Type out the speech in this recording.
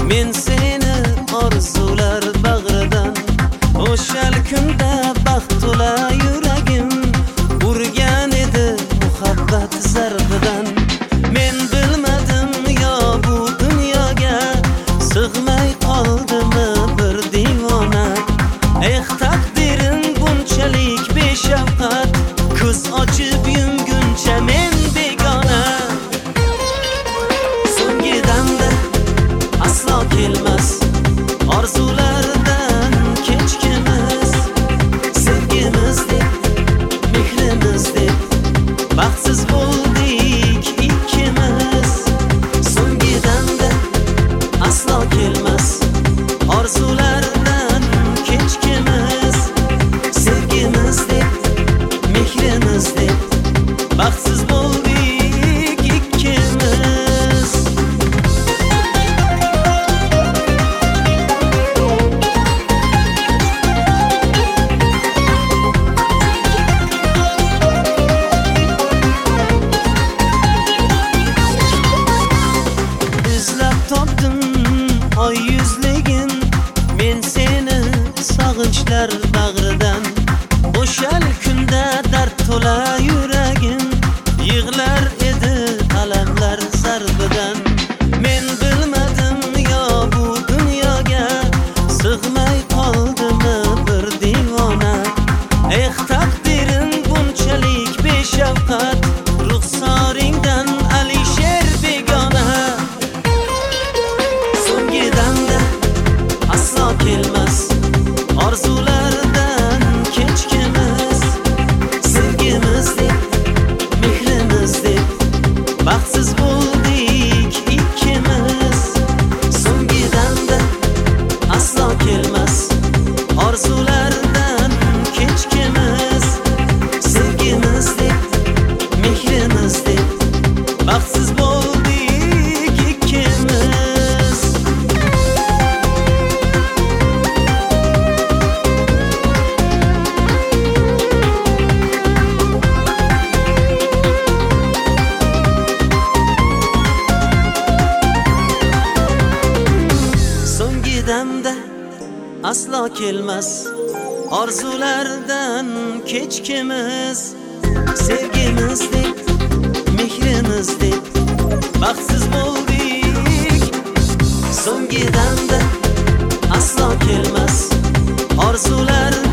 Men seni orzular bag'ridan, o'shal kunda baxt to'la yuragim urgan edi muhabbat zarbidan. Men bilmadim yo bu dunyoga sig'may qoldimi bir divona. Taqdiring bunchalik beshafqat, ko'z ochib yumguncha men begona. So'nggi damda aslo kelmas orzulardan kechkimiz. Sevgimiz deb, mehrimiz deb baxtsiz bo'ldik ikkimiz. So'nggi damda aslo kelmas orzulardan kechkimiz. Sevgimiz deb, mehrimiz deb baxtsiz bo'ldik ikkimiz. Izlab topdim oy yuzligin, men seni sog'inchlar bag'ridan. O'shal kunda dard to'la yuragim yig'lar edi alamlar zarbidan. Men bilmadim yo bu dunyoga sig'may qoldimi bir divona. Taqdiring bunchalik beshafqat, ruxsoringdan Alisher begona. So'nggi damda aslo kelmas orzulardan kechkimiz. Sevgimiz deb, mehrimiz deb baxtsiz bo'ldik ikkimiz. So'nggi damda aslo kelmas orzulardan kechkimiz. Sevgimiz deb, mehrimiz deb baxtsiz bo'ldik ikkimiz. So'nggi damda aslo kelmas orzulardan kechkimiz. Sevgimiz deb, mehrimiz deb baxtsiz bo'ldik. So'nggi damda aslo kelmas orzular